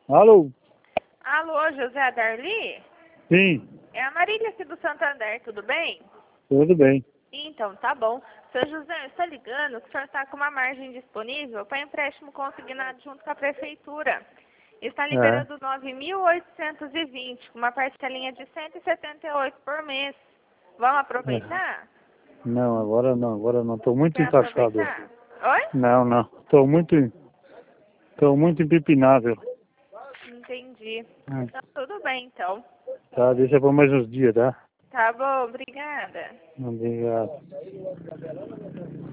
Alô? Alô, José Darli? Sim, É a Marília aqui do Santander, tudo bem? tudo bem. Então, tá bom. Seu José, está ligando que o senhor está com uma margem disponível para empréstimo consignado junto com a prefeitura. Está É. liberando 9.820, com uma parcelinha de 178 por mês. Vamos É. aproveitar? Não, agora não. Estou muito Quer encaixado. aproveitar? Oi? Não. Estou muito empipinável. Entendi. É. Então, tudo bem, então. Tá, deixa por mais uns dias, tá? Tá bom, obrigada. Obrigado.